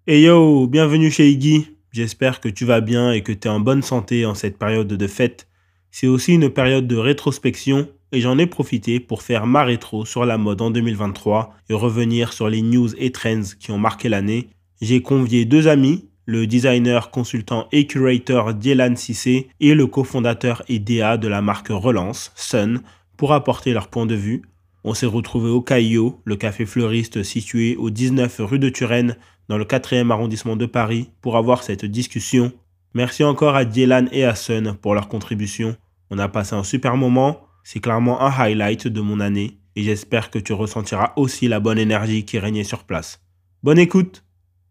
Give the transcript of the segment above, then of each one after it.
Hey yo, bienvenue chez Iggy. J'espère que tu vas bien et que tu es en bonne santé en cette période de fête. C'est aussi une période de rétrospection et j'en ai profité pour faire ma rétro sur la mode en 2023 et revenir sur les news et trends qui ont marqué l'année. J'ai convié deux amis, le designer, consultant et curator Dylan Cissé et le cofondateur et DA de la marque Relance, Sun, pour apporter leur point de vue. On s'est retrouvé au Caillot, le café fleuriste situé au 19 rue de Turenne dans le 4e arrondissement de Paris pour avoir cette discussion. Merci encore à Dylan et à Sun pour leur contribution. On a passé un super moment, c'est clairement un highlight de mon année et j'espère que tu ressentiras aussi la bonne énergie qui régnait sur place. Bonne écoute!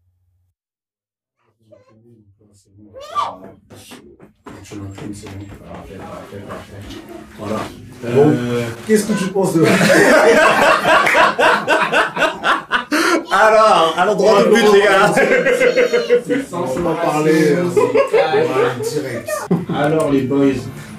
Voilà. Bon, qu'est-ce que tu penses de... Alors, à l'endroit de but, les gars. C'est sans en parler. Direct. Alors les boys,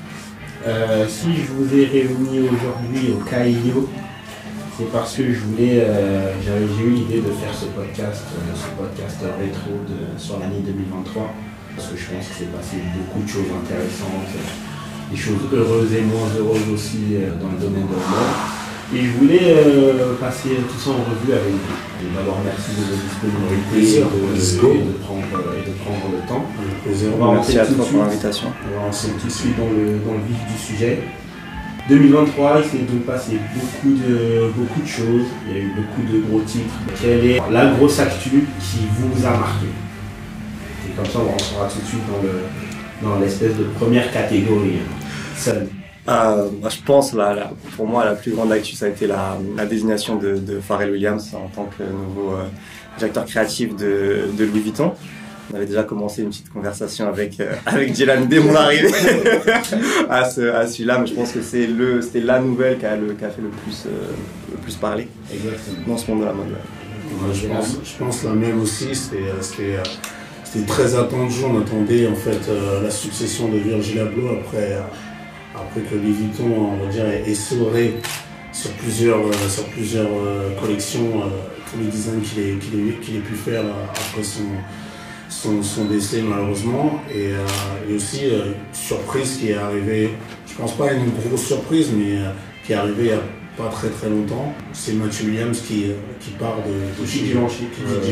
si je vous ai réunis aujourd'hui au Caillot, c'est parce que j'ai eu l'idée de faire ce podcast rétro sur l'année 2023, parce que je pense que c'est passé beaucoup de choses intéressantes, des choses heureuses et moins heureuses aussi dans le domaine de la mode. Et je voulais passer tout ça en revue avec vous. Et d'abord, merci de votre disponibilité et de prendre le temps. Merci à toi pour l'invitation. On va lancer tout de suite dans le vif du sujet. 2023, il s'est donc passé beaucoup de choses. Il y a eu beaucoup de gros titres. Quelle est la grosse actu qui vous a marqué? Et comme ça, on rentrera tout de suite dans l'espèce de première catégorie. Seul. Je pense, pour moi, la plus grande actu, ça a été la désignation de Pharrell Williams en tant que nouveau directeur créatif de Louis Vuitton. On avait déjà commencé une petite conversation avec Dylan dès mon arrivée à celui-là, mais je pense que c'était la nouvelle qui a fait le plus parler. Exactement. Dans ce monde de la mode. Je pense la même aussi. C'était très attendu. On attendait en fait la succession de Virgil Abloh après que Louis Vuitton, on va dire, est essoré sur plusieurs collections, tous les designs qu'il ait pu faire après son décès malheureusement. Et aussi surprise qui est arrivée, je pense pas une grosse surprise, mais qui est arrivée il n'y a pas très très longtemps. C'est Matthew Williams qui part de chez Givenchy.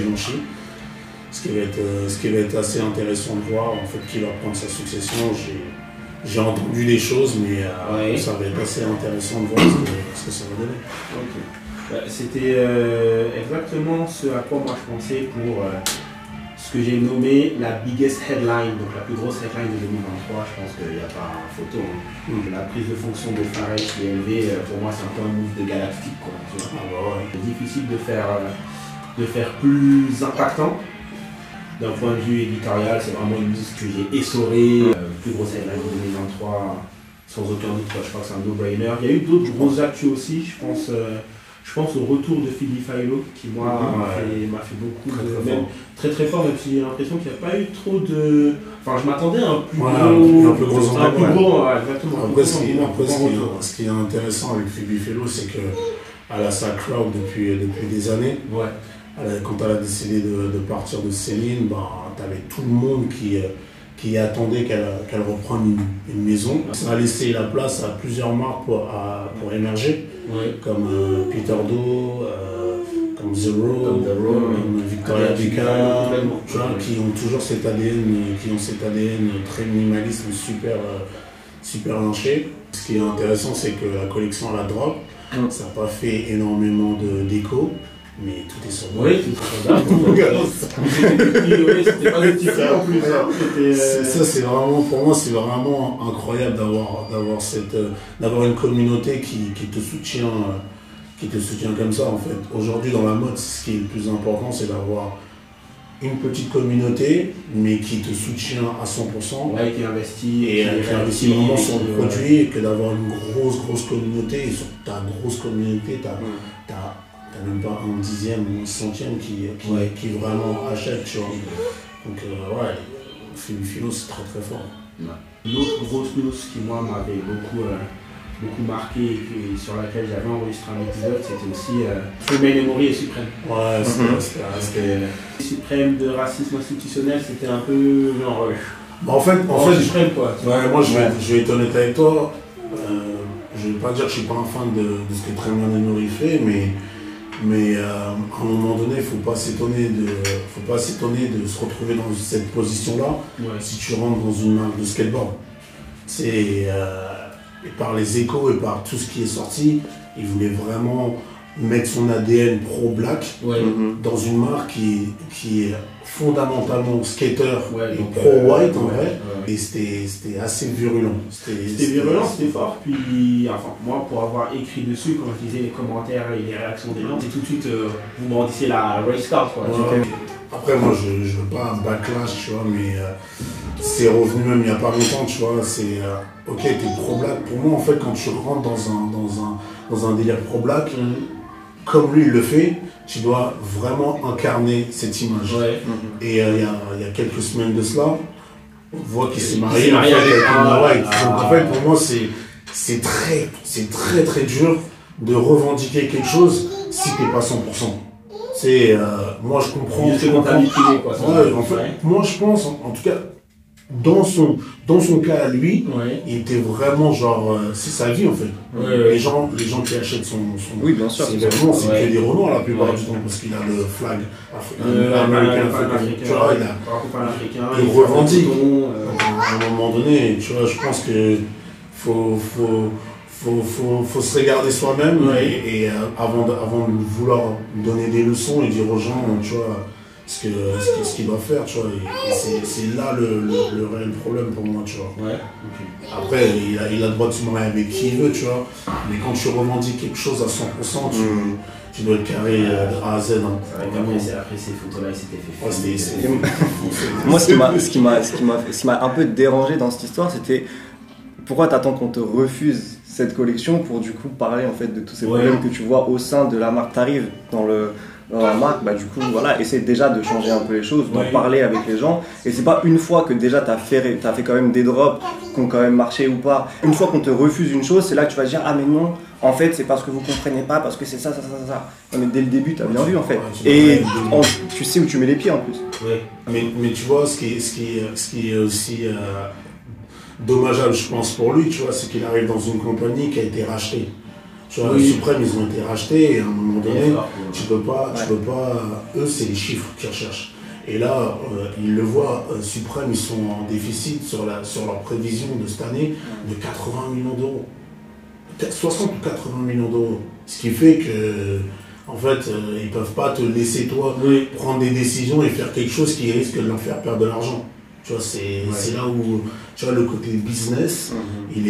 Ce qui va être assez intéressant de voir en fait qui va prendre sa succession. J'ai entendu des choses, mais ça va être assez intéressant de voir ce que ça va donner. Okay. C'était exactement ce à quoi moi je pensais pour ce que j'ai nommé la biggest headline, donc la plus grosse headline de 2023. Je pense qu'il n'y a pas photo. La prise de fonction de Pharrell qui est élevée, pour moi c'est un peu un move de galactique. C'est difficile de faire plus impactant. D'un point de vue éditorial, c'est vraiment une liste que j'ai essorée. Plus grosse headline de 2023, sans aucun doute, je crois que c'est un no-brainer. Il y a eu d'autres grosses actus aussi, je pense au retour de Philippe Philo, qui moi m'a fait beaucoup très fort, même si j'ai l'impression qu'il n'y a pas eu trop de... Enfin, je m'attendais à un plus gros... Exactement. Après, ce qui est intéressant avec Philippe Philo, c'est qu'elle a sa crowd depuis des années. Ouais. Quand elle a décidé de partir de Céline, tu avais tout le monde qui attendait qu'elle reprenne une maison. Ça a laissé la place à plusieurs marques pour émerger, comme Peter Do, comme Zero, comme Victoria Beckham, qui ont toujours cet ADN très minimaliste, super lynché. Ce qui est intéressant, c'est que la collection à la drop, ça n'a pas fait énormément d'écho. Mais tout est sur moi. Oui, tout est sur c'était pas des petits frais en plus. Ça, c'est vraiment, pour moi, c'est vraiment incroyable d'avoir une communauté qui te soutient comme ça, en fait. Aujourd'hui, dans la mode, ce qui est le plus important, c'est d'avoir une petite communauté, mais qui te soutient à 100%. Ouais, qui investit. Et qui investit vraiment sur le produit, que d'avoir une grosse communauté. Et sur ta grosse communauté, t'as même pas un dixième ou un centième qui vraiment achète, tu vois. Donc Philo, c'est très fort. L'autre grosse news qui moi m'avait beaucoup marqué et sur laquelle j'avais enregistré un épisode, c'était aussi Female Memory et Suprême. Ouais, c'était... Suprême de racisme institutionnel, c'était un peu genre... En fait, Suprême quoi. Ouais, moi je vais être honnête avec toi. Je vais pas dire que je suis pas un fan de ce que Tremaine Memory fait, mais à un moment donné, il faut pas s'étonner de se retrouver dans cette position-là si tu rentres dans une marque de skateboard. Et par les échos et par tout ce qui est sorti, il voulait vraiment mettre son ADN pro-black dans une marque qui est fondamentalement skater et pro-white en vrai. Et c'était assez virulent. C'était virulent, c'était fort. Puis, enfin, moi, pour avoir écrit dessus, quand je lisais les commentaires et les réactions des gens, c'est tout de suite, vous brandissiez la race card, quoi. Après, moi, je veux pas un backlash, tu vois, mais c'est revenu même il y a pas longtemps, tu vois. C'est ok, t'es pro-black. Pour moi, en fait, quand tu rentres dans un délire pro-black, comme lui il le fait, tu dois vraiment incarner cette image. Et il y a quelques semaines de cela, on voit qu'il s'est marié avec une white. Donc en fait, pour moi, c'est très très dur de revendiquer quelque chose si t'es pas 100%. Moi je comprends. En fait, moi je pense, en tout cas, dans son cas à lui, il était vraiment genre, c'est sa vie en fait. Les gens qui achètent son oui, bien sûr, c'est que des Renois la plupart du temps parce qu'il a le flag américain, tu vois, il revendique. À un moment donné, tu vois, je pense que faut se regarder soi-même et avant de vouloir donner des leçons et dire aux gens, tu vois, ce qu'il doit faire, tu vois. Et c'est là le réel problème pour moi, tu vois. Après, il a le droit de se marier avec qui il veut, tu vois. Mais quand tu revendiques quelque chose à 100%, tu dois être carré de A à Z. Après ces photos-là, il s'était fait. Moi, ce qui m'a un peu dérangé dans cette histoire, c'était pourquoi t'attends qu'on te refuse cette collection pour du coup parler en fait de tous ces problèmes que tu vois au sein de la marque. T'arrives dans la marque, bah du coup voilà, essaie déjà de changer un peu les choses, d'en parler avec les gens. Et c'est pas une fois que déjà t'as fait quand même des drops qui ont quand même marché ou pas. Une fois qu'on te refuse une chose, c'est là que tu vas dire ah mais non, en fait c'est parce que vous comprenez pas, parce que c'est ça. Non, mais dès le début t'as bien vu en fait. Et tu sais où tu mets les pieds en plus. Mais tu vois ce qui est aussi dommageable, je pense, pour lui, tu vois, c'est qu'il arrive dans une compagnie qui a été rachetée. Tu vois, Suprême, ils ont été rachetés et à un moment donné, tu peux pas, eux, c'est les chiffres qu'ils recherchent. Et là, ils le voient, Suprême, ils sont en déficit sur leur prévision de cette année de 80 millions d'euros. 60 ou 80 millions d'euros. Ce qui fait que, en fait, ils peuvent pas te laisser, toi, prendre des décisions et faire quelque chose qui risque de leur faire perdre de l'argent. Tu vois, c'est là où, tu vois, le côté business, ils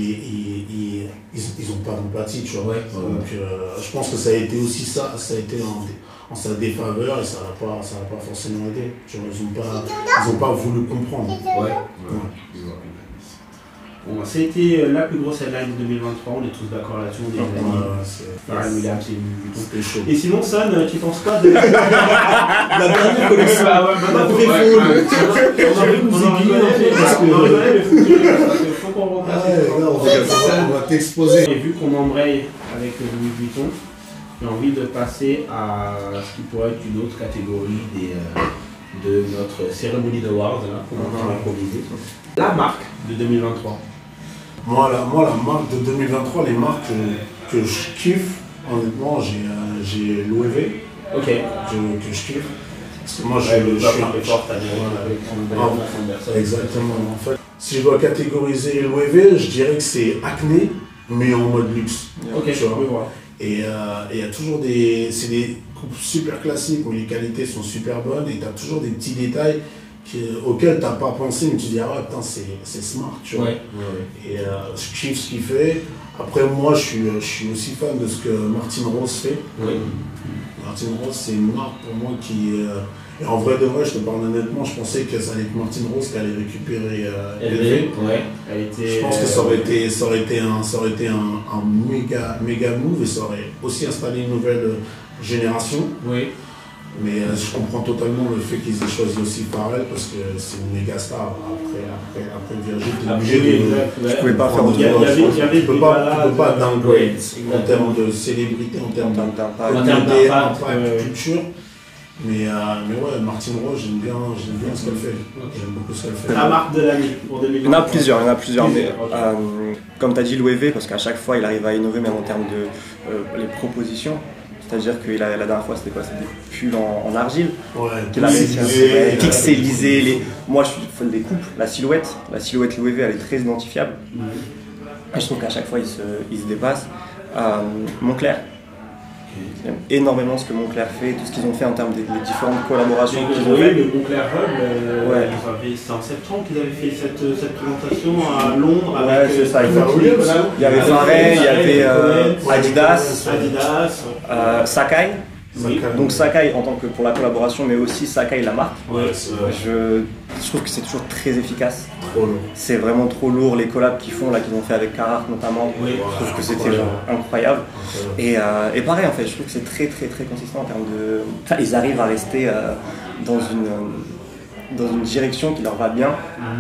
ont pas d'empathie, tu vois. Donc, je pense que ça a été aussi ça a été en sa défaveur et ça n'a pas forcément aidé. Tu vois, ils ont pas voulu comprendre. Bon, c'était la plus grosse headline de 2023, on est tous d'accord là-dessus, on est Pharrell Williams, c'est chaud. Et sinon, Son, tu penses quoi de la dernière collection? La pré-foule. On rigolait, mais faut qu'on remplace. On va t'exposer. Et vu qu'on embraye avec Louis Vuitton, j'ai envie de passer à ce qui pourrait être une autre catégorie de notre cérémonie d'awards, qu'on va improviser. La marque de 2023. Moi, la marque de 2023, les marques que je kiffe, honnêtement, j'ai l'OEV. Ok. Que je kiffe. Parce que moi, je suis forte exactement. En fait, si je dois catégoriser l'OEV, je dirais que c'est Acne, mais en mode luxe. Ok, tu vois. Et il y a toujours c'est des coupes super classiques où les qualités sont super bonnes et tu as toujours des petits détails auquel tu n'as pas pensé, mais tu dis, ah ouais, putain, c'est smart, tu vois. Et je kiffe ce qu'il fait. Après, moi, je suis aussi fan de ce que Martine Rose fait. Martine Rose, c'est une marque pour moi qui... et en vrai de vrai, je te parle honnêtement, je pensais que ça allait être Martine Rose qui allait récupérer LV. Je pense que ça aurait été un méga move et ça aurait aussi installé une nouvelle génération. Mais je comprends totalement le fait qu'ils aient choisi aussi Pharrell parce que c'est une méga star. Après Virgil, tu es obligé de. Je pouvais pas faire autre chose. Tu ne peux pas downgrade en termes de célébrité, en termes d'impact, culture. Mais ouais, Martine Rose, j'aime bien ce qu'elle fait. J'aime beaucoup ce qu'elle fait. La marque de l'année pour 2020. Il y en a plusieurs. Mais comme tu as dit, Louis V, parce qu'à chaque fois, il arrive à innover, même en termes de les propositions. C'est-à-dire que la dernière fois, c'était quoi? C'était des pulls en argile. Ouais, qu'il a réussi à pixeliser. Moi, je suis fan des coupes. La silhouette Louis V, elle est très identifiable. Et je trouve qu'à chaque fois, il se dépasse. Moncler. J'aime énormément ce que Moncler fait, tout ce qu'ils ont fait en termes des différentes collaborations qu'ils ont fait. Le Moncler Hub, c'est en septembre qu'ils avaient fait cette présentation à Londres. Ouais, c'est ça, exactement. Il y avait Pharrell, il y avait Adidas, Sacai. Donc Sacai en tant que pour la collaboration, mais aussi Sacai la marque. Ouais, je trouve que c'est toujours très efficace. Trop lourd. C'est vraiment trop lourd, les collabs qu'ils font là, qu'ils ont fait avec Carhartt notamment. Oui, je trouve que c'était incroyable. Et pareil en fait, je trouve que c'est très consistant en termes de. Enfin, ils arrivent à rester dans une direction qui leur va bien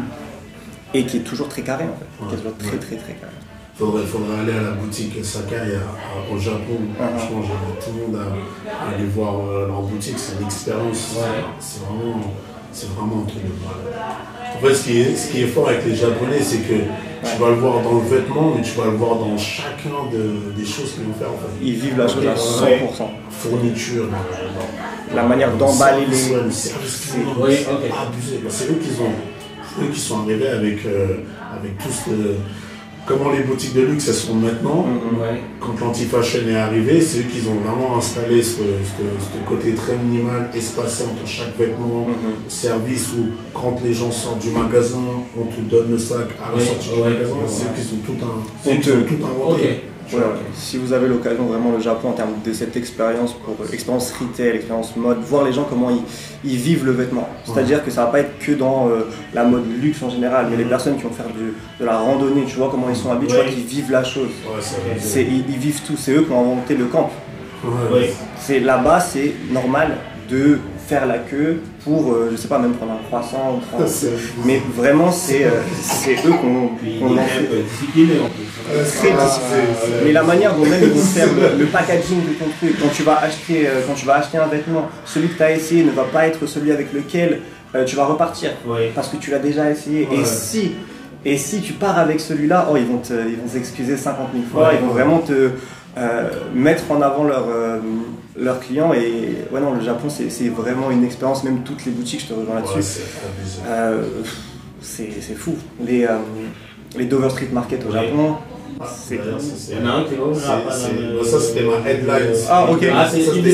et qui est toujours très carrée en fait. Qui est toujours très carrée. Faudrait aller à la boutique Sacai au Japon. Franchement, j'invite tout le monde à aller voir leur boutique. C'est une expérience. C'est vraiment un truc de malade. En fait, ce qui est fort avec les Japonais, c'est que tu vas le voir dans le vêtement, mais tu vas le voir dans chacun des choses qu'ils vont faire. En fait. Ils vivent la chose à 100%. Fourniture, la manière d'emballer les. C'est abusé. C'est eux qui sont arrivés avec tout ce. Comment les boutiques de luxe elles sont maintenant, quand l'anti-fashion est arrivé, c'est eux qui ont vraiment installé ce côté très minimal, espacé entre chaque vêtement, service où quand les gens sortent du magasin, on te donne le sac à la sortie du magasin, c'est eux qui sont tout inventé. Si vous avez l'occasion vraiment le Japon en termes de cette expérience expérience retail, expérience mode, voir les gens comment ils vivent le vêtement. C'est-à-dire que ça va pas être que dans la mode luxe en général, mais les personnes qui vont faire de la randonnée, tu vois comment ils sont habitués, qu'ils vivent la chose. Ils vivent tout, c'est eux qui ont inventé le camp. Là-bas, c'est normal de faire la queue pour, je sais pas, même prendre un croissant, mais vraiment c'est eux qu'on en fait. Très discipliné. Mais la manière dont même ils vont faire le packaging de ton truc, quand tu vas acheter un vêtement, celui que tu as essayé ne va pas être celui avec lequel tu vas repartir, parce que tu l'as déjà essayé. Et si tu pars avec celui-là, ils vont s'excuser 50 000 fois, ils vont vraiment te mettre en avant leurs clients. Et non, le Japon c'est vraiment une expérience, même toutes les boutiques, je te rejoins là-dessus. C'est fou. Les Dover Street Market au Japon, il y en a un qui va ça c'était ma headline. Ok. C'était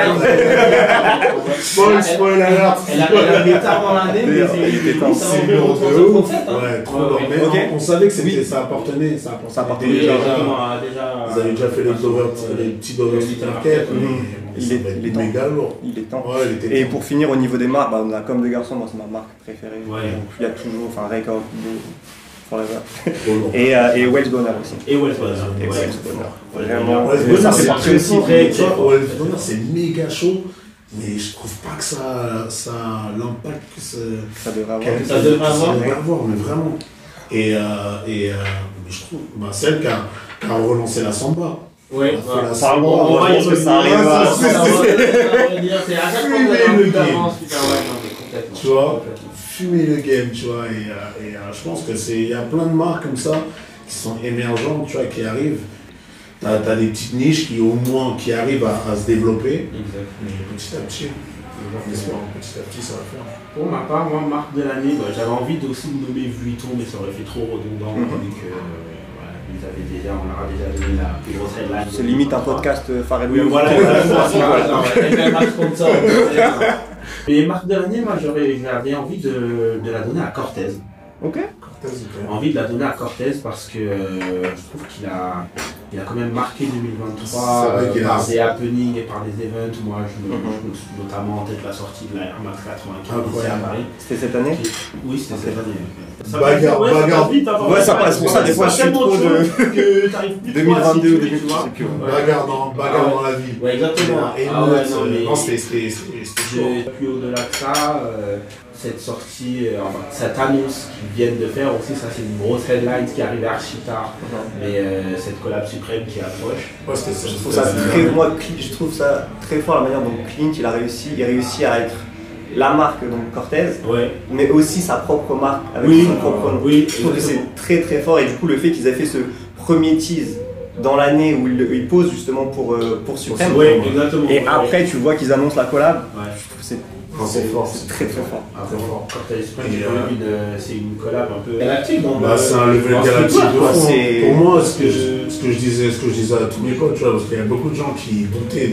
spoiler alert. Elle avait tard dans l'année, mais c'est trop long. Mais on savait que ça appartenait. Ça appartenait déjà. Ils avaient déjà fait les petits Dover Street Market. Il est méga lourd. Il est temps. Et pour finir, au niveau des marques, on a Comme des Garçons, moi c'est ma marque préférée. Donc il y a toujours, Record, et Wells Bonner aussi. Et Wells Bonner. Vraiment. Ça fait partie aussi très. Wells Bonner c'est méga chaud, mais je trouve pas que ça l'impact que ça devrait avoir. Ça devrait avoir, mais vraiment. Et je trouve, celle qui a relancé la samba. Oui, on va dire que ça arrive. Tu vois, fumer le game, tu vois, et je pense que il y a plein de marques comme ça qui sont émergentes, tu vois, qui arrivent. T'as des petites niches qui arrivent à se développer. Exact. Mais petit à petit, ça va faire. Pour ma part, moi, marque de l'année, j'avais envie aussi de nommer Vuitton, mais ça aurait fait trop redondant. On leur a déjà donné la plus grosse headline. C'est limite un podcast Pharrell. Oui, voilà, sponsor. Et marque de l'année, moi j'avais envie de la donner à Cortez. Ok. Envie de la donner à Cortez parce que je trouve qu'il a il a quand même marqué 2023 C'est vrai qu'il par a- des happenings et par des events. Moi, je notamment en tête la sortie de la Air Max 95 ici à Paris. C'était cette année? Oui, c'était cette année. Ça Bagarre, passe- ouais, ça bagarre. passe vite, hein, Ouais, ça passe, pour ça, des fois, je suis tellement trop de choses que t'arrives plus trop à 2022 ou situer, 2000, tu vois. je sais plus. Bagarre dans la vie. Ouais, exactement. Et Ah ouais, non, mais non, c'était chaud. puis au-delà de ça, cette sortie, enfin, cette annonce qu'ils viennent de faire aussi, ça c'est une grosse headline qui arrive archi tard. Mais cette collab suprême qui approche. Ouais, c'était Je trouve ça très, moi, je trouve ça très fort la manière dont Clint il réussit à être la marque donc Cortez, Ouais. mais aussi sa propre marque avec Oui. son propre nom. Oui, Je trouve que c'est exactement. très très fort et du coup le fait qu'ils aient fait ce premier tease dans l'année où ils posent justement pour Supreme. Ouais, exactement. Et après tu vois qu'ils annoncent la collab, Ouais. je trouve que c'est C'est fort. c'est très très fort. Ah, très fort. Cortez Supreme, Et, c'est quand même c'est une collab un peu galactique. Bah, c'est un level galactique de quoi, fond. c'est- Pour moi, ce que je disais à tous mes potes, tu vois, parce qu'il y a beaucoup de gens qui doutaient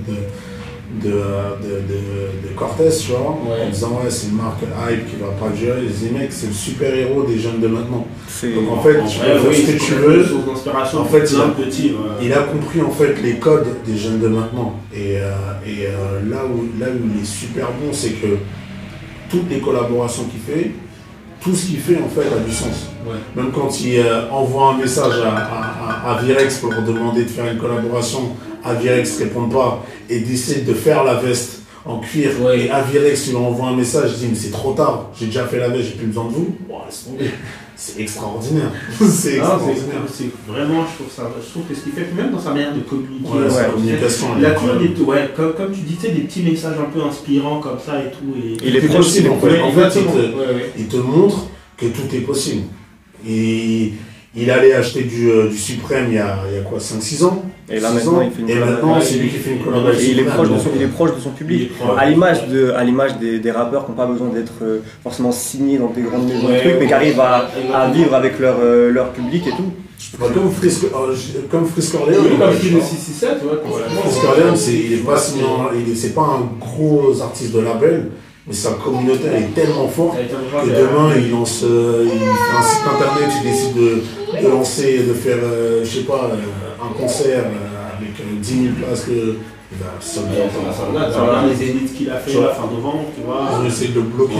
de Cortez, tu vois, Ouais. en disant ouais, c'est une marque hype qui va pas durer. Ils disaient mec, c'est le super héros des jeunes de maintenant. Donc en fait, tu peux faire ce que tu veux. En En fait, petit. Il a compris en fait les codes des jeunes de maintenant. Et là où il est super bon, c'est que toutes les collaborations qu'il fait, tout ce qu'il fait en fait a du sens. Ouais. Même quand il envoie un message à Virex pour demander de faire une collaboration, Avirex ne répond pas et décide de faire la veste en cuir. Ouais. Et Avirex lui envoie un message, il dit mais c'est trop tard, j'ai déjà fait la veste, j'ai plus besoin de vous. Bon, laisse tomber. C'est extraordinaire. C'est extraordinaire. C'est vraiment, je trouve que ce qu'il fait, même dans sa manière de communiquer, Ouais, sa communication, il a elle est toujours incroyable. comme tu disais, des petits messages un peu inspirants comme ça et tout. Et Il est Tout est proche, possible, en fait. Ouais, En fait, exactement. Ouais. il te montre que tout est possible. Et il allait acheter du Suprême il y a quoi, 5-6 ans. Et là 6 maintenant ans. il fait une Et collab. maintenant, c'est lui qui fait une collaboration. Et il est proche de Supreme. son, il est proche de son public. Il est proche. À l'image des rappeurs qui n'ont pas besoin d'être forcément signés dans des grandes maisons de Ouais, trucs, mais qui arrivent à exactement. vivre avec leur public et tout. Bah, comme Frisk Orleans. Oui, comme je dis le 667, ouais. Frisk Orleans, il est pas signé c'est pas un gros artiste de label, mais sa communauté elle est tellement forte que demain il lance il fait un site internet, il décide de lancer, de faire je sais pas un concert avec 10 000 places que il va Tu regardes les élites qu'il a fait à la fin novembre, tu vois. on essaie de le bloquer.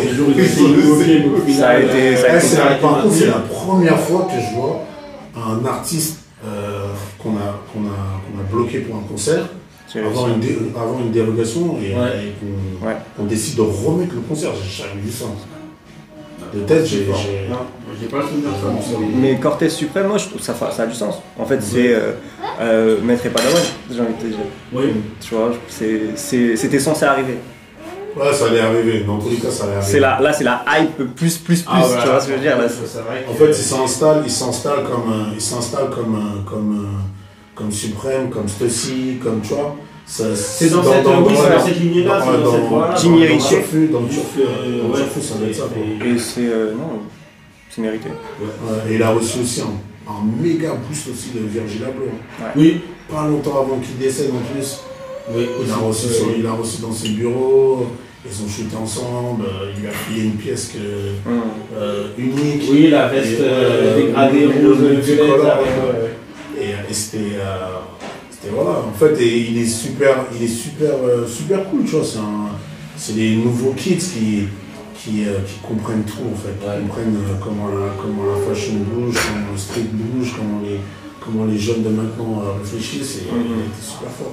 Ça a été- Par contre, c'est la première fois que je vois un artiste qu'on a bloqué pour un concert avoir une dérogation et qu'on décide de remettre le concert. J'ai jamais vu ça. De tête, j'ai pas le souvenir de ça. Mais Cortez Suprême, moi je trouve ça a du sens. En fait, c'est Maître et Padawan, j'ai envie de te dire. Oui. Tu vois, c'était censé arriver. Ouais, ça allait arriver. Dans tous les cas, ça allait arriver. Là, c'est la hype plus, tu vois ce que je veux dire là. En fait, il s'installe comme Suprême, comme Stussy, comme tu vois. C'est dans cette lignée-là, c'est dans cette voie-là. Jimmy Ritchie. Dans le Turfu, ça doit être ça. Et c'est mérité. Ouais, et il a reçu aussi un méga boost aussi de Virgil Abloh. Ouais. Oui. Pas longtemps avant qu'il décède en plus. Oui, Il a reçu dans ses bureaux, ils ont shooté ensemble, il lui a filé une pièce unique. Oui, la veste dégradée rouge, violette. Et c'était voilà, en fait, et il est super cool, tu vois. C'est des nouveaux kids qui comprennent tout en fait, qui comprennent comment la fashion bouge, comment le street bouge, comment les jeunes de maintenant réfléchissent. Et il était super fort.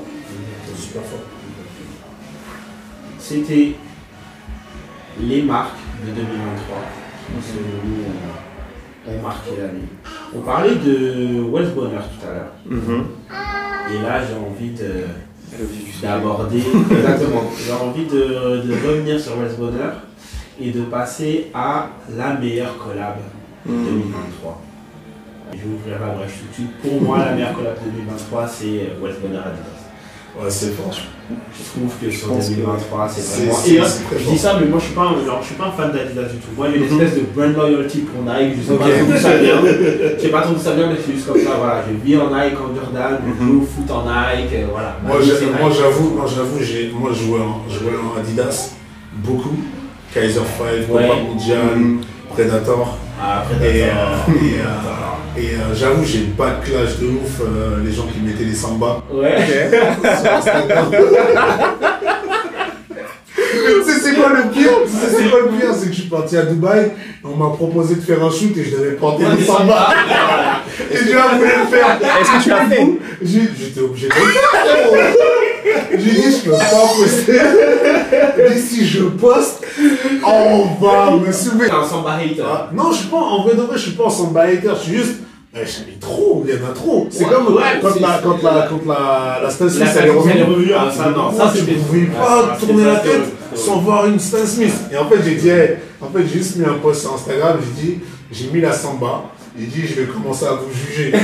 C'était les marques de 2023, selon nous, ont marqué l'année. On parlait de Wells Bonner tout à l'heure. Et là, j'ai envie d'aborder. Exactement. J'ai envie de revenir sur Wells Bonner et de passer à la meilleure collab de 2023. Je vais ouvrir la brèche tout de suite. Pour moi, la meilleure collab de 2023, c'est Wells Bonner Adidas. Ouais, c'est fort. Je trouve que sur 2023, c'est vraiment. Je dis ça, mais moi je suis pas un fan d'Adidas du tout. Moi, il y a une espèce de brand loyalty pour Nike. Je sais pas trop d'où ça vient. Je sais pas trop d'où ça vient, mais c'est juste comme ça. Voilà, je vis en Nike, en Jordan, je joue au foot en Nike. Voilà. Moi, j'avoue, je jouais en Adidas beaucoup. Kaiser 5, Copa Mondial, Predator. Après, Et j'avoue, j'ai pas de clash de ouf, les gens qui mettaient les samba. Ouais. Sur Instagram. Tu sais c'est quoi le pire? C'est que je suis parti à Dubaï, on m'a proposé de faire un shoot et je devais porter les samba. Et je voulais le faire. Est-ce que tu l'as fait? J'étais obligé de le faire. J'ai dit je peux pas poster. Et si je poste, on va me soumettre. T'es un samba hater. Non, je suis pas, en vrai de vrai, je suis pas en samba hater, je suis juste. J'en ai trop, il y en a trop. C'est Ouais, comme ouais, quand la Stan Smith Elle est revenue. Ah, Ça, non, ça, ça, tu c'était- pouvais Ah, pas ça, tourner la c'était- tête c'était- sans voir une Stan Smith. Et en fait, j'ai dit, j'ai juste mis un post sur Instagram, j'ai mis la samba. J'ai dit, je vais commencer à vous juger.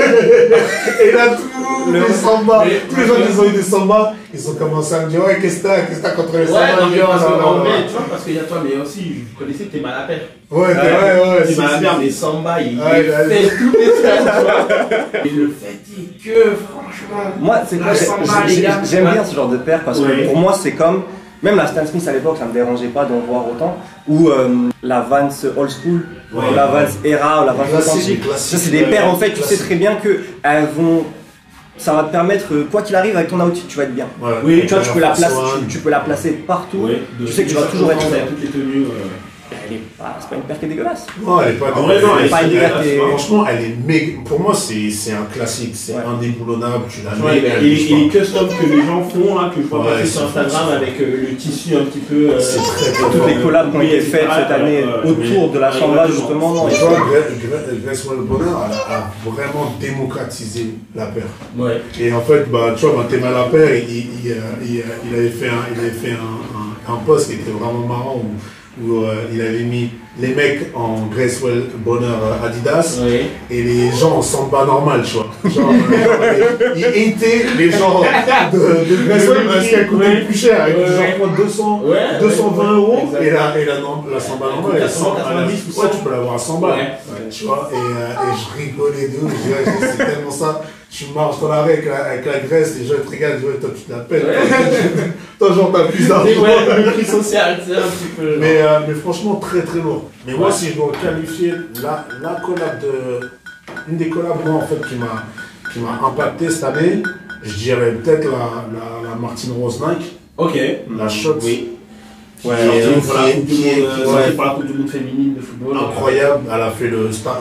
Et là, tous les samba, tous les gens qui ont eu des samba, ils ont commencé à me dire, ouais, qu'est-ce que t'as contre les Ouais, samba? non, mais Yo, parce non, que, non, en non. vrai, tu vois, parce qu'il y a toi, mais aussi, je connaissais que t'es mal à paire. Ouais, T'es si, mal à si. paire, mais samba, il Ouais, fait toutes les semaines, tu vois. Et le fait est que, franchement. Moi, c'est quoi la samba, les gars. j'aime Ouais. bien ce genre de paire parce que Ouais. pour moi, c'est comme. Même la Stan Smith à l'époque, ça me dérangeait pas d'en voir autant. Ou la Vans Old School, Ouais. ou la Vans Era, ou la Vans Classique, Authentique. classique. Ça, c'est des paires en fait, tu sais Classique. très bien que elles vont. Ça va te permettre, quoi qu'il arrive avec ton outfit, tu vas être bien. Ouais. Oui, Tu vois, tu peux la placer, Force tu peux la placer partout. Ouais, Tu sais que tu vas toujours être bien. toutes les tenues. C'est pas une paire qui est dégueulasse. Non, elle est pas En vrai, non, elle est pas dégueulasse. Franchement, elle est méga. Pour moi, c'est un classique, c'est Ouais. indéboulonnable. Tu la Ouais, mets. et les customs que les gens font, là, que je vois Ouais, passer sur c'est Instagram fou, avec le tissu un petit peu. C'est très très Toutes les fort. collabs qui ont été faites cette année autour de la samba, justement. Non, Tu vois, Grace Bonheur a vraiment démocratisé la paire. Ouais. Et en fait, bah, tu vois, Théma la paire, il avait fait un post qui était vraiment marrant où il avait mis les mecs en Gracewell Bonheur Adidas Ouais. et les gens en samba normal, tu vois. Genre, il hatait les gens de Gracewell parce qu'elle coûtait Ouais. plus cher, elle coûtait Ouais. genre 200, Ouais, 220 euros exact. et la samba normale, elle est 90 ou 100. ouais, tu peux l'avoir à 100 balles. Ouais. Tu vois, et je rigolais d'eux, je disais, c'est tellement ça. Tu marches dans la rue avec la graisse, les gens te regardent, ils disent, toi tu t'appelles. Toi, genre, t'as plus d'argent. Ouais, le prix social, tu sais, un petit peu. Mais franchement, très très lourd. Mais moi, si je dois qualifier la collab une des collabs, moi, en fait, qui m'a impacté cette année, je dirais peut-être la Martine Rose Nike, Ok. la Shot. Oui. Ouais, Pour la Coupe du Monde, ouais. pour la Coupe du Monde féminine de football. Incroyable, elle a fait le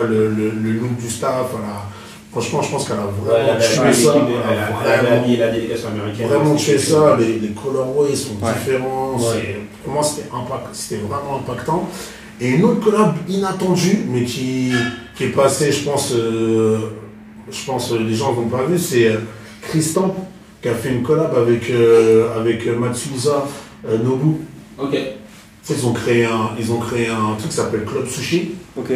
look du staff, franchement, je pense qu'elle a vraiment tué ça. Elle a habillé la délégation américaine. Vraiment tué ça, les colorways sont Ouais. différents. Ouais. Pour moi, c'était vraiment impactant. Et une autre collab inattendue, mais qui est passée, je pense, les gens n'ont pas vu, c'est Tristan qui a fait une collab avec Matsuisa Nobu. Ok. Tu sais, ils ont créé un truc qui s'appelle Club Sushi. Ok.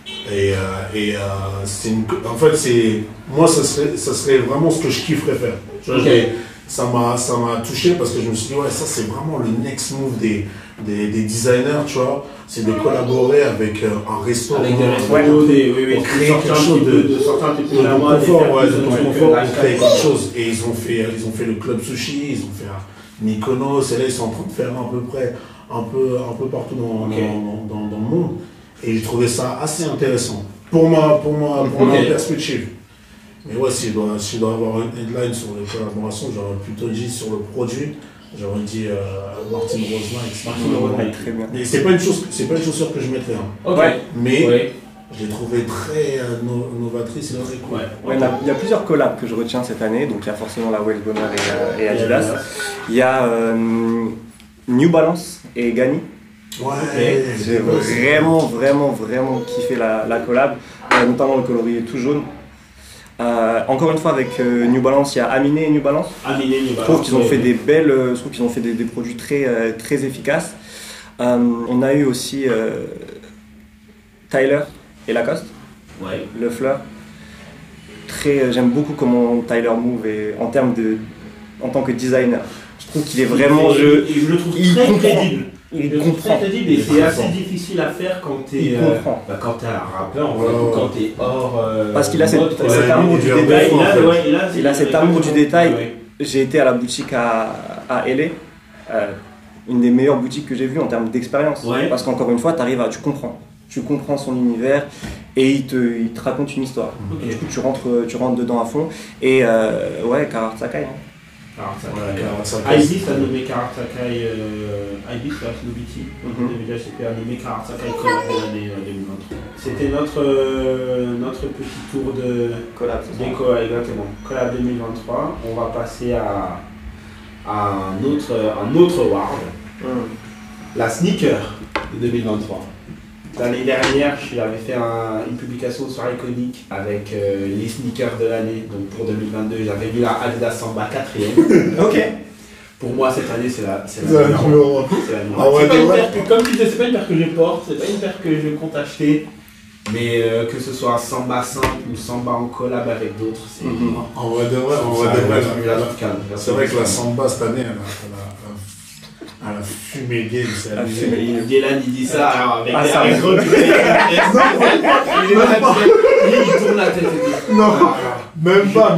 En fait, moi, ça serait vraiment ce que je kifferais faire. Tu vois, Ok. ça m'a touché parce que je me suis dit, ouais, ça c'est vraiment le next move des designers, tu vois. C'est de collaborer avec un restaurant. Avec des restos, ouais, oui, pour créer sortir quelque un chose petit peu de sortir un petit peu de la de mode. confort, ouais, de de confort pour créer quelque chose. Et ils ont fait le club sushi, ils ont fait un Mykonos, et là ils sont en train de faire à peu près un peu partout dans le monde. Et j'ai trouvé ça assez intéressant pour ma perspective. Mais ouais, si je dois avoir une headline sur les collaborations, j'aurais plutôt dit sur le produit, j'aurais dit Martine Rose Nike. Martine Rose Nike. Très bien. Mais c'est pas une chaussure que je mettrais, hein. Ok. Ouais. Mais Ouais. je l'ai trouvée très novatrice et très cool. Ouais. Ouais, il y a plusieurs collabs que je retiens cette année, donc il y a forcément la Wells Bonheur et Adidas. Il y a New Balance et Gani. Ouais, J'ai vraiment kiffé la collab, notamment le coloris tout jaune. Encore une fois avec New Balance, il y a Aminé et New Balance. Je trouve qu'ils ont fait des belles, je trouve qu'ils ont fait des produits très efficaces. On a eu aussi Tyler et Lacoste, Ouais. le fleur. J'aime beaucoup comment Tyler move en tant que designer. Je trouve qu'il est vraiment Et je le trouve il très comprend. crédible. Il Je le trouve comprend. très crédible et c'est assez difficile à faire quand Il t'es comprend. quand t'es un rappeur, en Ouais, fait, ou ouais. quand t'es hors. Parce qu'il a cet mode, quoi. amour du il est détail. en fait. Il a cet amour du détail. Ouais. J'ai été à la boutique à LA, une des meilleures boutiques que j'ai vues en termes d'expérience. Ouais. Parce qu'encore une fois, tu comprends. tu comprends son univers et il te raconte une histoire. Okay. Et du coup, tu rentres dedans à fond. Et ouais, Kara Sakai. Hein. Ibis a nommé Kara Sakai, Ibis la Snobity, a nommé Kara Sakai collab de l'année 2023. C'était notre petit tour de collab. Exactement. Collab 2023. On va passer à un autre award. La sneaker de 2023. L'année dernière, j'avais fait une publication sur Iconic avec les sneakers de l'année. Donc pour 2022, j'avais mis la Adidas Samba 4e. Ok. Pour moi, cette année, c'est la numéro 1. Comme tu disais, c'est pas une paire que je porte, c'est pas une paire que je compte acheter. Mais que ce soit Samba simple ou Samba en collab avec d'autres, c'est. En vrai de vrai, c'est vrai que la Samba cette année, elle a fumé game. Dylan il dit ça avec gros. Il tourne la tête et dit. Non, même pas.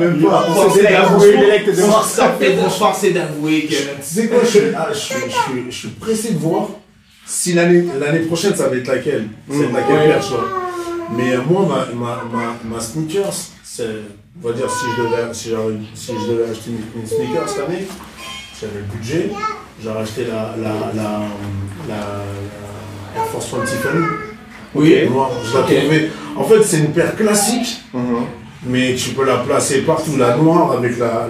Forcé d'avouer que. Tu sais quoi, je suis pressé de voir si l'année prochaine ça va être laquelle. C'est laquelle paire, tu vois. Mais moi, ma sneakers, on va dire si je devais acheter une sneaker cette année, j'avais le budget, j'aurais acheté la Air Force One Tiffany. Oui. Moi, je la trouvais. En fait, c'est une paire classique, mais tu peux la placer partout. La noire avec la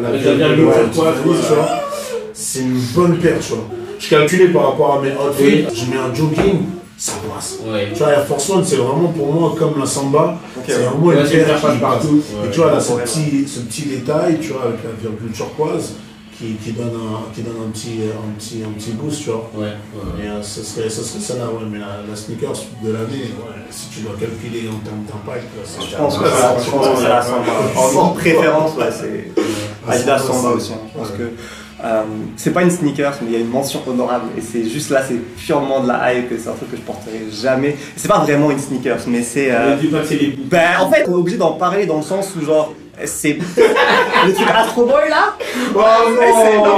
c'est une bonne paire, tu vois. Je calculais par rapport à mes outfits, je mets un jogging, ça passe. Ouais. Tu vois, Air Force One, c'est vraiment pour moi comme la Samba. C'est vraiment une paire qui partout. Et tu vois, là, ce petit détail, tu vois, avec la virgule turquoise, qui donne un petit boost, tu vois. Et ce serait ça là, ouais. Mais la sneakers de l'année, si tu dois calculer en termes d'impact, je pense que c'est la Samba. En préférence, c'est Adidas Samba aussi. Je pense que c'est pas une sneaker, mais il y a une mention honorable et c'est juste là, c'est purement de la hype, c'est un truc que je porterai jamais. C'est pas vraiment une sneaker, mais c'est. En fait, on est obligé d'en parler dans le sens où genre. C'est le truc Astro Boy là. Non mais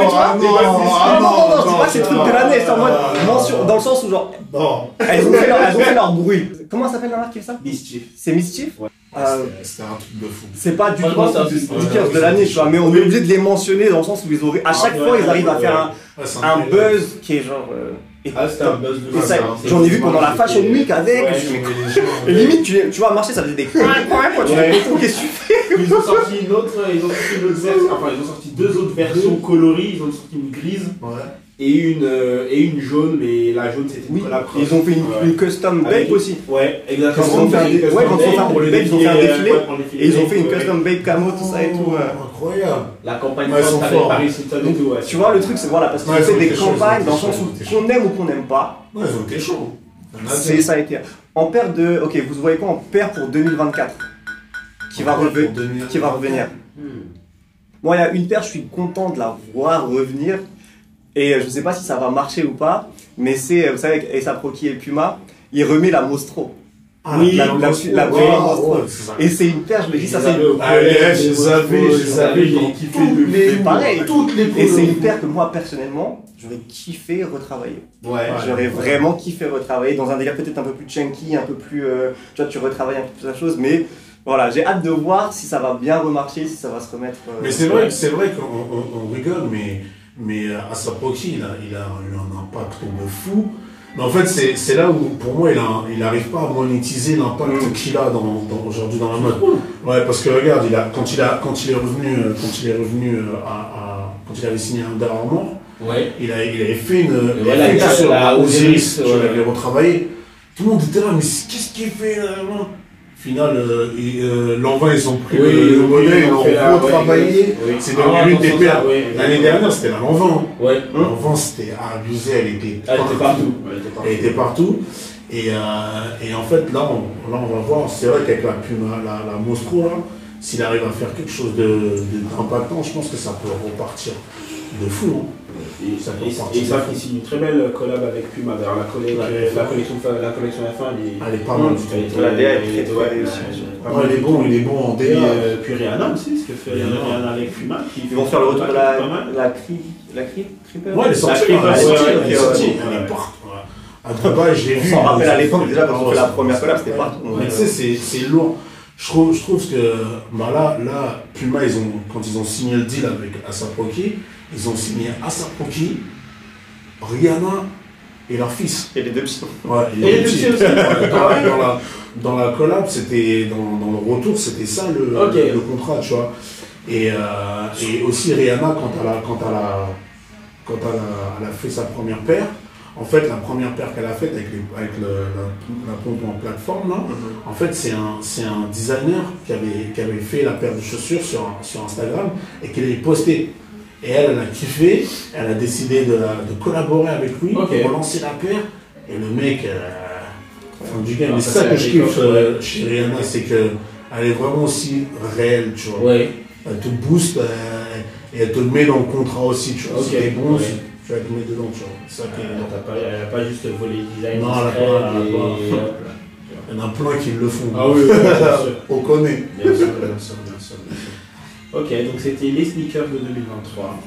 je dis pas que c'est le truc de l'année, c'est en mode mention, dans le sens où genre elles ont fait leur bruit. Comment s'appelle la marque qui fait ça? Mischief. C'est Mischief? C'était un truc de fou. C'est pas du tout sneakers de l'année, tu vois, mais on est obligé de les mentionner dans le sens où ils auraient, à chaque fois ils arrivent à faire un buzz qui est genre. C'était un buzz de ça. J'en ai vu pendant la Fashion Week avec. Et limite, tu vois marcher, ça faisait des coins, tu fais qu'est-ce que tu fais? Ils ont sorti une autre version, enfin ils ont sorti deux autres versions coloris, ils ont sorti une grise et une jaune, mais la jaune c'était une collab. Ils ont fait une custom babe aussi. Ouais, exactement. Quand ils ont fait un défilé et ils ont fait une custom babe camo, tout ça et tout. Incroyable. La campagne avec Paris Hilton et tout. Tu vois le truc, c'est voilà, parce qu'ils ont fait des campagnes dans le sens où qu'on aime ou qu'on n'aime pas. Ouais, ils ont été chauds. C'est ça a été. En paire de. Ok, vous voyez quoi en paire pour 2024 qui va revenir. Moi, il y a une paire, je suis content de la voir revenir. Et je ne sais pas si ça va marcher ou pas, mais c'est, vous savez, avec A$AP Rocky et Puma, il remet la Mostro. La Mostro. Et c'est une paire, je me dis, ça c'est. Je savais, j'ai kiffé de pareil. Et c'est une paire que moi, personnellement, j'aurais kiffé retravailler. J'aurais vraiment kiffé retravailler dans un délire peut-être un peu plus chunky, un peu plus. Tu vois, tu retravailles un peu plus la chose, mais. Voilà, j'ai hâte de voir si ça va bien remarcher, si ça va se remettre. Mais c'est vrai qu'on rigole, mais A$AP Rocky, il a un impact de fou. Mais en fait, c'est là où, pour moi, il n'arrive pas à monétiser l'impact qu'il a aujourd'hui dans la mode. Ouais, parce que regarde, quand il avait signé Under Armour, il avait fait une sur Osiris, je l'avais retravaillé. Tout le monde était là, mais qu'est-ce qu'il fait là? Au final, l'envoi, ils ont pris le modèle, ils l'ont retravaillé. C'est devenu l'une des paires. L'année dernière, c'était la Lanvin. Lanvin, c'était abusé, elle était partout. Et en fait, là, on va voir. C'est vrai qu'avec la Mostro, là, s'il arrive à faire quelque chose d'impactant, je pense que ça peut repartir de fou. Et ça finit une très belle collab avec Puma. D'ailleurs, la collection F1, elle est pas mal. La DA est très réussie. Il est bon en DA. Puis Rihanna aussi, ce que fait Rihanna avec Puma. Ils vont faire le retour de la Creeper. Ouais, elle est sortie. Elle est partout. À Dubaï, j'ai On vu. s'en rappelle à l'époque déjà quand on fait la c'est- première collab, c'était partout. Mais tu sais, c'est lourd. Je trouve que bah là, Puma, quand ils ont signé le deal avec A$AP Rocky, ils ont signé A$AP Rocky, Rihanna et leur fils. Et les deux petits. Ouais, Et les deux petits aussi. Dans la collab, c'était dans le retour, c'était ça le contrat, tu vois. Et aussi Rihanna, quand elle a fait sa première paire, en fait, la première paire qu'elle a faite avec la pompe en plateforme, là, en fait, c'est un designer qui avait fait la paire de chaussures sur Instagram et qui l'avait posté. Et elle a kiffé, elle a décidé de collaborer avec lui pour relancer la paire. Et le mec, du game. Mais c'est ça que je kiffe chez Rihanna, c'est qu'elle est vraiment aussi réelle, tu vois. Ouais. Elle te booste et elle te met dans le contrat aussi, tu vois. Ok. Si t'es bon, Ouais. tu vas te mettre dedans, tu vois. C'est ça qui est- Elle n'a pas juste volé le design. Non, elle a discret pas- elle a et- pas. et hop là. Il y en a plein qui le font. Ah oui, bien sûr. On connaît. Bien sûr, bien sûr, bien sûr, bien sûr. Ok, donc c'était les sneakers de 2023.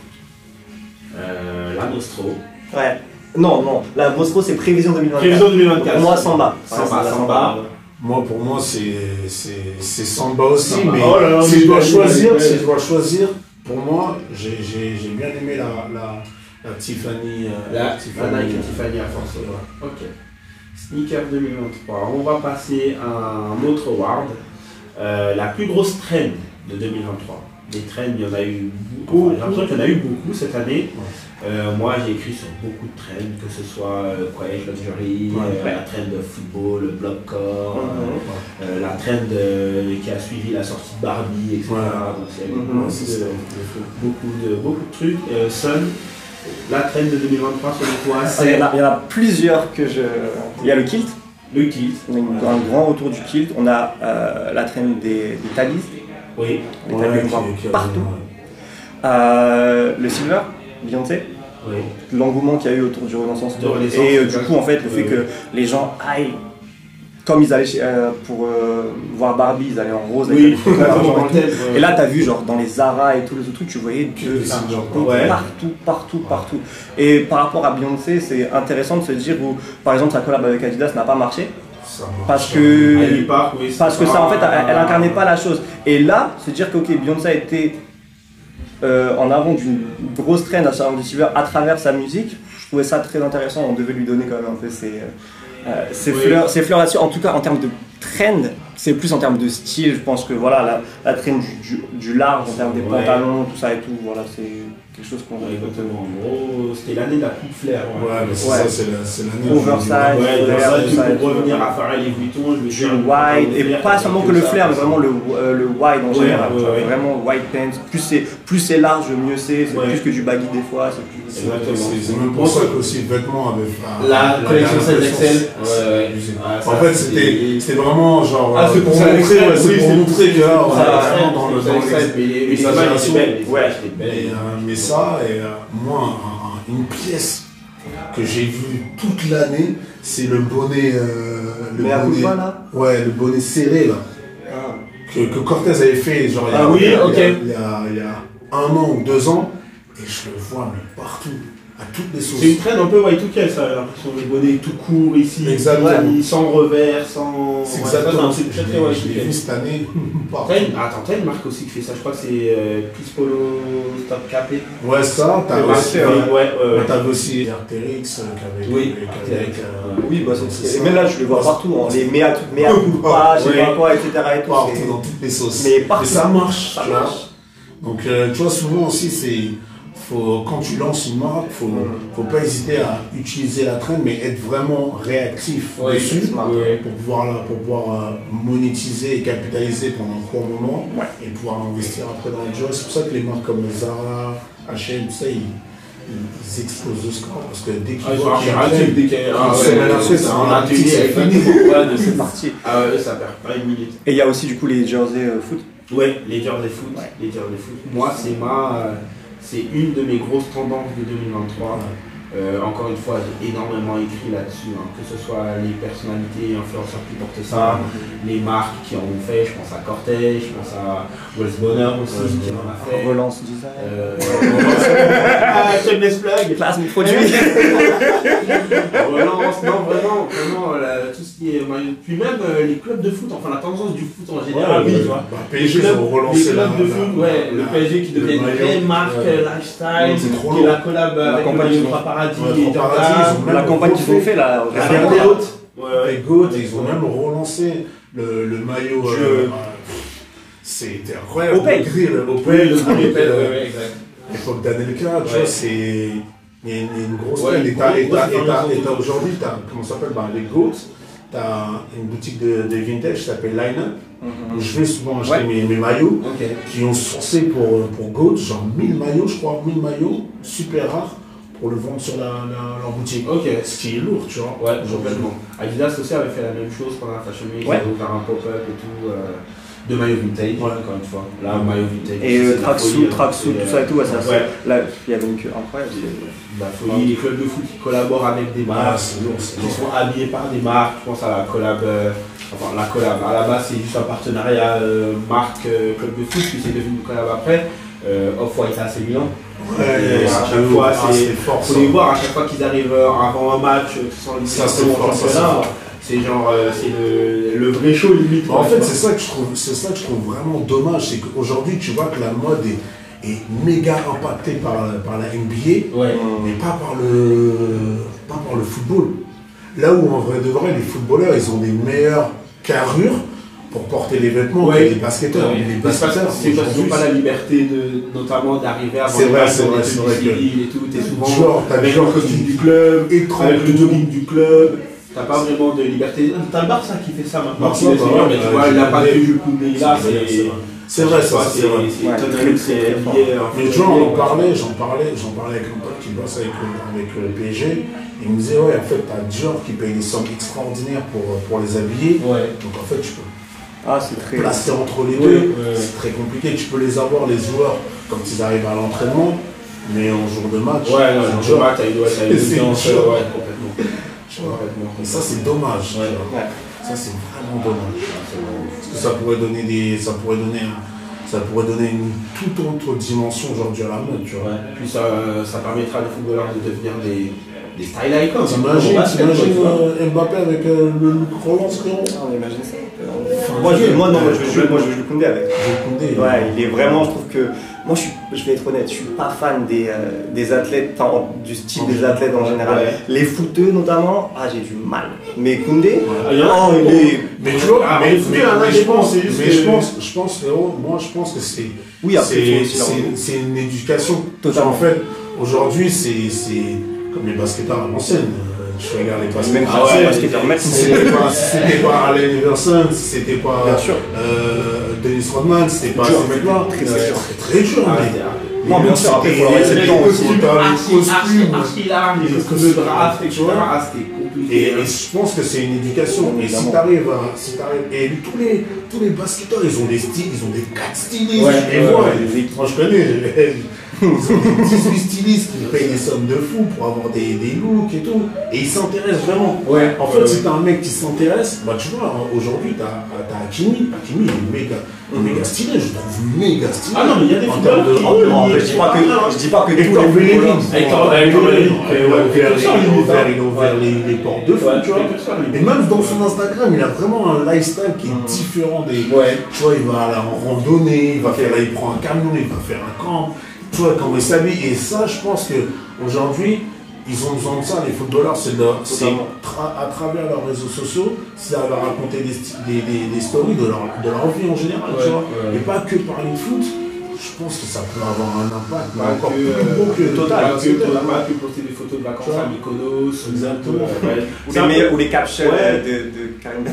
La Nostro. Ouais. Non, la Moscou c'est prévision 2024. Prévision 2024. Pour moi, Samba. Samba. Pour moi, c'est Samba aussi, Samba. mais Oh là là, si mais je dois ouais. choisir, pour moi, j'ai bien aimé la Tiffany. La Nike Tiffany à force. Ouais. Ok. Sneakers 2023. On va passer à un autre award. La plus grosse trend de 2023. Des trends, il y en a eu beaucoup. J'ai l'impression qu'il y en a eu beaucoup cette année. Moi, j'ai écrit sur beaucoup de trends, que ce soit Quiet Luxury, la trend de football, le blockcore, la trend qui a suivi la sortie de Barbie, etc. Donc, il y a eu beaucoup de trucs. Sun, la trend de 2023 selon toi, Il c'est y en a plusieurs que je. Il y a le kilt. le kilt. Un grand retour du kilt. On a la trend des talis. Oui. Les talis qu'on voit partout. Le silver, Beyoncé. Oui. L'engouement qu'il y a eu autour du Renaissance De Tour. Renaissance, Et du exact. coup, en fait, le fait que les gens aillent, comme ils allaient pour voir Barbie, ils allaient en rose. Oui, avec les argent en et tout. tête. Et là, t'as vu, genre, dans les Zara et tous les autres trucs, tu voyais de l'argent Ouais. partout. Et par rapport à Beyoncé, c'est intéressant de se dire où, par exemple, sa collab avec Adidas n'a pas marché. Ça marche. Parce que, Ali Park, oui, parce que ça, en fait, elle incarnait pas la chose. Et là, se dire que, ok, Beyoncé a été en avant d'une grosse trend à Charles Silver à travers sa musique, je trouvais ça très intéressant. On devait lui donner quand même un peu ses fleurs là-dessus. En tout cas, en termes de trend, c'est plus en termes de style. Je pense que voilà, la trend du large, en termes des pantalons, tout ça et tout, voilà, c'est quelque chose qu'on Ouais, exactement. En gros, c'était l'année de la coupe flair. Ouais, mais c'est Ouais. ça, c'est l'année. Oversize. Ouais, Flair, ça, tout ça, pour tout, revenir ouais. à Pharrell et Vuitton, je me suis Du wide, et pas seulement que le flair, mais vraiment le wide en général. ouais. Vraiment wide pants. Plus c'est large, mieux c'est. C'est Ouais. plus que du baggy des fois. C'est plus. Exactement. C'est même pour ça qu'aussi le vêtement avait. La collection 16XL. Ouais. En fait, c'était vraiment genre. Ah, c'est pour ça, montrer, Excel, c'est oui, pour c'est montrer que là, on est Ça, vraiment dans les l'exagération. Ouais, Mais ça, moi, une pièce que j'ai vue toute l'année, c'est le bonnet. Mais à coup de poing, là. Ouais, le bonnet serré là. Que Cortez avait fait, genre Ah oui, ok. il y a 1 an ou 2 ans, et je le vois mais partout, à toutes les sauces. c'est une trend un peu Y2K, ça, j'ai l'impression. Le bonnet tout court ici, Exactement. sans revers, sans. C'est Ouais, exactement ça, ce c'est que très très je l'ai vu Y2K. cette année. partout. T'as une marque aussi qui fait ça, je crois que c'est Peace Polo Stop Capé. Ouais, ça, t'as Ouais, aussi, ouais. t'avais aussi Artérix qui Oui, avait. Oui, bah c'est et ça. même là, je les vois partout. Hein. Les mea culpa, je sais pas quoi, etc. Et tout. Partout, c'est- dans toutes les sauces. Mais partout. ça marche. Ça tu vois. marche. Donc, tu vois, souvent aussi, quand tu lances une marque, faut pas hésiter à utiliser la trend, mais être vraiment réactif Ouais, dessus c'est smart, ouais. pour pouvoir monétiser et capitaliser pendant un court moment et pouvoir investir après dans les jobs. C'est pour ça que les marques comme Zara, H&M, tout ça, ils explosent le score parce que dès qu'ils voient qu'il y a un trend, dès qu'il y a un semaine après, c'est un article, c'est fini. C'est parti. Ah ouais, ça perd pas une minute. Et il y a aussi du coup les jerseys foot. Ouais, les Jersey Foot. Ouais. Les Jersey Foot. Moi, c'est une de mes grosses tendances de 2023. Encore une fois, j'ai énormément écrit là-dessus, hein, que ce soit les personnalités influenceurs qui portent ça, les marques qui en ont fait, je pense à Cortez, je pense à Wells Bonheur aussi qui en a fait. Relance design. Ah, je me laisse plug. Classe mes produits. Relance, non, vrai, même les clubs de foot, enfin la tendance du foot en général, oui, tu vois. PSG, ils ont relancé les clubs de foot, le PSG qui devient une vraie marque lifestyle, qui est la collab avec le maillot Paparazzi et Jordan. La campagne qu'ils ont fait là, avec GOAT, ils ont même relancé le maillot. C'était incroyable. Opel, exact. L'époque d'Anelka, tu vois, c'est. Il y a une grosse taille. Et aujourd'hui, comment ça s'appelle, les GOAT, tu as une boutique de vintage qui s'appelle Line-Up, où je vais souvent acheter mes maillots, qui ont sourcé pour GOAT, genre 1000 maillots, je crois, 1000 maillots, super rares, pour le vendre sur leur boutique. Ce qui est lourd, tu vois. Ouais, complètement. Adidas aussi avait fait la même chose pendant la Fashion Week, ils ont fait un pop-up et tout. De maillot vintage, encore une fois. Là, maillot vintage. Et tracksuit, tout ça et tout, ça. Là, il y avait une queue incroyable. La folie, les clubs de foot qui collaborent avec des marques, qui sont habillés par des marques. Je pense à la collab. Enfin, la collab. À la base, c'est juste un partenariat marque club de foot, puis c'est devenu une collab après. Off-White AC Milan. Ouais, à chaque fois, c'est fort. Faut les voir à chaque fois qu'ils arrivent avant un match, sans les championnat. C'est genre, c'est le vrai show limite. En fait, c'est ça que je trouve vraiment dommage, c'est qu'aujourd'hui, tu vois que la mode est méga impactée par la NBA, mais pas par le football. Là où en vrai de vrai, les footballeurs, ils ont des meilleures carrures pour porter les vêtements que les basketteurs. Les basketteurs, c'est parce qu'ils n'ont pas la liberté notamment d'arriver avant les matchs et tout. T'es souvent avec le costume du club, avec le jogging du club. T'as pas vraiment de liberté. T'as le Barça qui fait ça maintenant. Mais tu vois, il n'a pas de jeu Koundé là. C'est vrai, ça. C'est étonnant, c'est lié. Mais tu vois, j'en parlais avec un pote qui bosse avec le PSG. Il me disait, ouais, en fait, t'as Dior qui paye des sommes extraordinaires pour les habiller. Donc en fait, tu peux placer entre les deux. C'est très compliqué. Tu peux les avoir, les joueurs, quand ils arrivent à l'entraînement. Mais en jour de match, en jour de match, t'as une audience complètement. Et ça, c'est dommage. Ça, c'est vraiment dommage. Parce que ça pourrait donner une toute autre dimension aujourd'hui à la mode, tu vois. Puis ça permettra aux footballeurs de devenir des style icons. T'imagines Mbappé avec le look Roland, frérot? On imagine ça. Moi, je veux le Koundé avec. Il est vraiment, je trouve que. Moi, je vais être honnête, je suis pas fan des athlètes, du style des athlètes en général. Les footeux notamment, j'ai du mal. Mais Koundé, il est. Mais tu vois, je pense, frérot, moi je pense que c'est. Oui, après, c'est une éducation. Totalement. En fait, aujourd'hui, c'est comme les basketteurs à l'ancienne. Je regarde les basketteurs. Si c'était pas Allen Iverson, si c'était pas Dennis Rodman, c'était pas ces mecs-là. Très dur, non, bien sûr, après, il faut leur laisser le temps aussi. Les costumes de draft, etc. Et je pense que c'est une éducation. Et si t'arrives et tous les basketteurs, ils ont des styles, ils ont des 4 stylistes. Moi je connais. Ils ont des 18 stylistes qui payent des sommes de fou pour avoir des looks et tout. Et ils s'intéressent vraiment. En fait, si t'as un mec qui s'intéresse, tu vois, aujourd'hui, t'as Hakimi. Hakimi, il est méga stylé, je trouve méga stylé. Ah non, mais il y a des footballeurs je dis pas que il a ouvert les portes de fou, tu vois. Et même dans son Instagram, il a vraiment un lifestyle qui est différent des. Tu vois, il va aller en randonnée, il prend un camion, il va faire un camp. Tu vois, comment il s'habille. Et ça, je pense qu'aujourd'hui, ils ont besoin de ça, les footballeurs, c'est à travers leurs réseaux sociaux, c'est à leur raconter des stories de leur vie en général, tu vois. Et pas que parler de foot. Je pense que ça peut avoir un impact, mais encore plus gros que total. Pas que poster des photos de vacances à Mykonos. Exactement. Ou les captions de Karim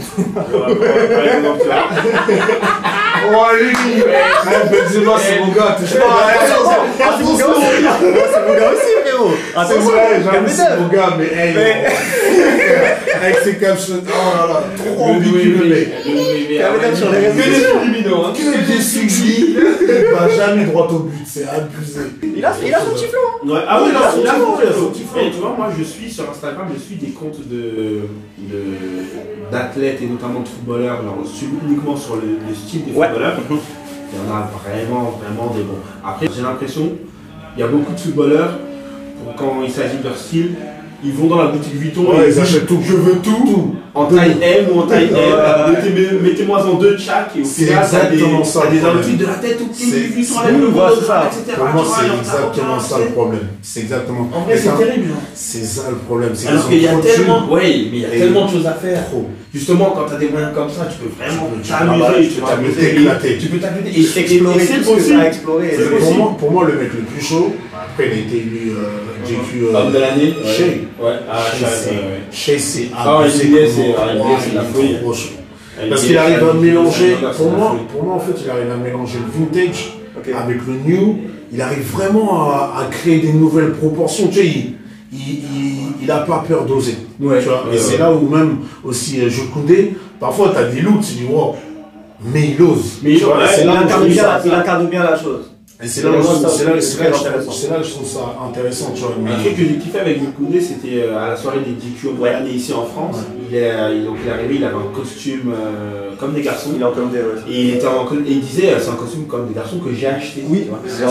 Oh lui, Benzema c'est mon gars, c'est mon gars aussi, frérot. C'est mon gars, mais avec ses captions, oh là là, trop ambigu le mec. Sur les réseaux que des succès, il va jamais droit au but, c'est abusé. Il a son petit flow. Ah oui, il a son petit flow. Tu vois, moi je suis sur Instagram, je suis des comptes d'athlètes et notamment de footballeurs, uniquement sur le style des footballeurs. Il y en a vraiment des bons. Après, j'ai l'impression, il y a beaucoup de footballeurs, quand il s'agit de leur style, ils vont dans la boutique Vuitton et ils achètent tout. Je veux tout. En taille M ou en taille L. Mettez-moi en 2 de chaque. Et au final, t'as des outfits de la tête au pied du Vuitton avec le logo, etc. Pour moi, c'est exactement ça le problème. C'est exactement. En vrai, c'est terrible. C'est ça le problème. Alors qu'il y a tellement. Oui, mais il y a tellement de choses à faire. Justement, quand tu as des moyens comme ça, tu peux vraiment t'amuser, tu peux t'amuser et explorer tout ce que tu as exploré. Pour moi, le mec le plus chaud, après il a été élu GQ homme de l'année. Shea. Shea, c'est la folie. Parce qu'il arrive à mélanger, pour moi en fait, il arrive à mélanger le vintage avec le new. Il arrive vraiment à créer des nouvelles proportions. Tu sais, il n'a pas peur d'oser. Ouais, tu vois, et c'est là où même aussi Jules Koundé, parfois tu as des looks, tu dis wow, mais il ose. Mais il incarne bien la chose. Et c'est là que je trouve ça intéressant. Tu vois. Un truc que j'ai kiffé avec Jules Koundé, c'était à la soirée des GQ année ici en France. Il est arrivé, il avait un costume comme des garçons. Il est en comme des et il disait c'est un costume comme des garçons que j'ai acheté. Oui, c'est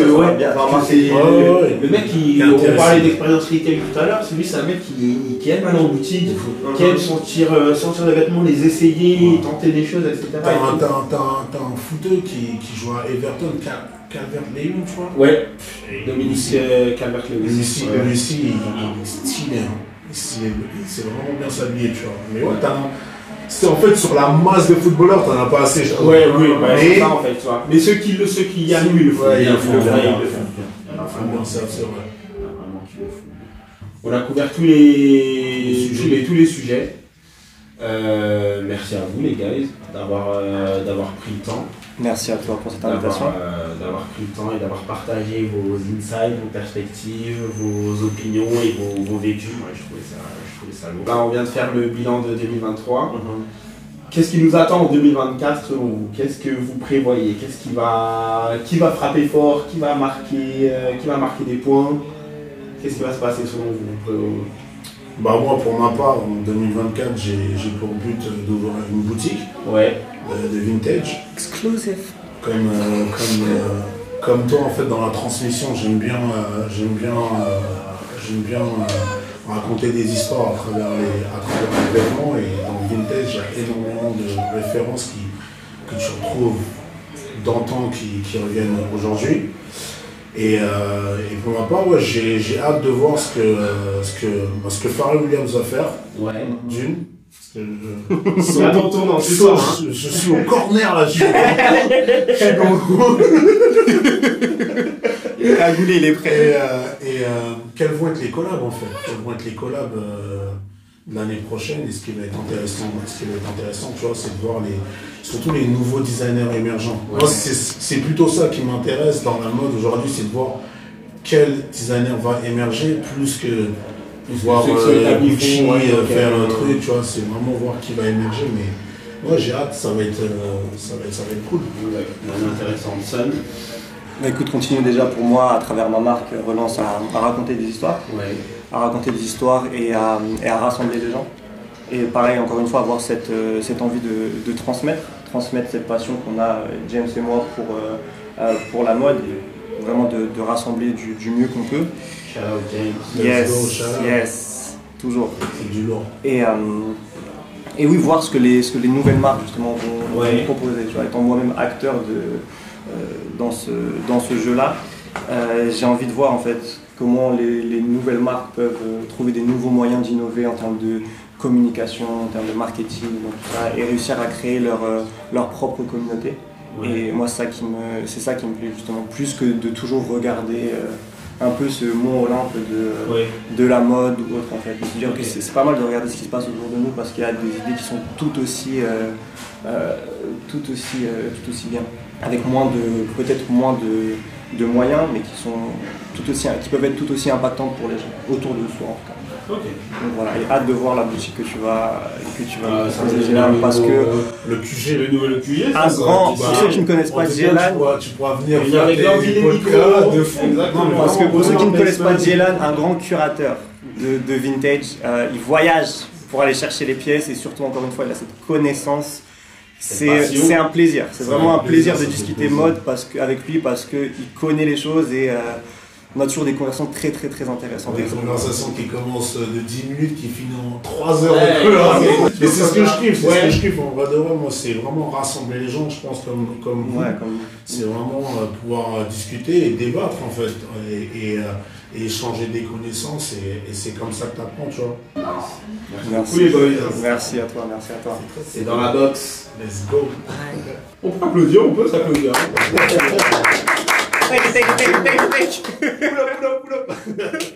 le mec on parlait d'expérience retail tout à l'heure, c'est un mec qui aime aller en boutique, qui aime sentir les vêtements, les essayer, tenter des choses, etc. T'as un footeux qui joue à Everton, Calvert-Lewin, tu vois. Ouais, Dominique Calvert-Lewin. Lui aussi, il est stylé. C'est vraiment bien s'habiller, tu vois. Mais ouais, c'est en fait sur la masse de footballeurs, t'en as pas assez, je trouve. Ouais, c'est ça en fait, tu vois. Mais ceux qui y arrivent, ils le font. Ils le font bien, c'est vrai. On a couvert tous les sujets. Merci à vous les gars d'avoir pris le temps. Merci à toi pour cette invitation. D'avoir pris le temps et d'avoir partagé vos insights, vos perspectives, vos opinions et vos vécus. Ouais, je trouvais ça lourd. Là, on vient de faire le bilan de 2023. Qu'est-ce qui nous attend en 2024 selon vous? Qu'est-ce que vous prévoyez? Qui va frapper fort? Qui va marquer des points? Qu'est-ce qui va se passer selon vous? Moi, pour ma part, en 2024, j'ai pour but d'ouvrir une boutique de vintage. Exclusive. Comme toi, en fait, dans la transmission, j'aime bien raconter des histoires à travers les vêtements. Et dans le vintage, il y a énormément de références que tu retrouves d'antan qui reviennent aujourd'hui. Et pour ma part, j'ai hâte de voir ce que Pharrell Williams va faire. D'une. Je suis au corner là, je suis dans le coin. Il est prêt. Et quels vont être les collabs en fait? Quels vont être les collabs l'année prochaine? Et ce qui va être intéressant, tu vois, c'est de voir surtout les nouveaux designers émergents. Moi, c'est plutôt ça qui m'intéresse dans la mode aujourd'hui, c'est de voir quel designer va émerger plus que voir Gucci faire un truc, tu vois, c'est vraiment voir qui va émerger. Mais moi, j'ai hâte, ça va être cool. Intéressant. Sun. Écoute, continue déjà pour moi à travers ma marque Relance à raconter des histoires, et à rassembler des gens. Et pareil, encore une fois, avoir cette envie de transmettre cette passion qu'on a, James et moi, pour la mode, et vraiment de rassembler du mieux qu'on peut. Shout out James. Yes, toujours. C'est du lourd. Et oui, voir ce que les nouvelles marques justement vont proposer. Tu vois, étant moi-même acteur dans ce jeu-là, j'ai envie de voir en fait comment les nouvelles marques peuvent trouver des nouveaux moyens d'innover en termes de communication, en termes de marketing, donc tout ça, et réussir à créer leur propre communauté. Et moi, c'est ça qui me plaît justement, plus que de toujours regarder un peu ce mont Olympe de la mode ou autre en fait. C'est pas mal de regarder ce qui se passe autour de nous parce qu'il y a des idées qui sont tout aussi bien, avec peut-être moins de moyens, mais qui peuvent être tout aussi impactantes pour les gens autour de soi en tout cas. Donc voilà, et hâte de voir la boutique que tu vas proposer là, parce que le QG, pour ceux qui ne connaissent pas Djelan, tu pourras venir faire des podcasts de fou. Parce que pour ceux qui ne connaissent pas Djelan, un grand curateur de vintage, il voyage pour aller chercher les pièces et surtout encore une fois il a cette connaissance. C'est un plaisir, c'est vraiment un plaisir de discuter mode avec lui parce qu'il connaît les choses et on a toujours des conversations très intéressantes. Des conversations qui commencent de 10 minutes, qui finissent en 3 heures de Mais c'est ce que je kiffe, c'est ce que je kiffe. En vrai de vrai, moi, c'est vraiment rassembler les gens, je pense, comme vous. C'est vraiment pouvoir discuter et débattre, en fait, et échanger des connaissances, et c'est comme ça que tu apprends, tu vois. Merci à toi. C'est dans la box. Let's go. On peut applaudir, on peut s'applaudir. Thank you. Pull up.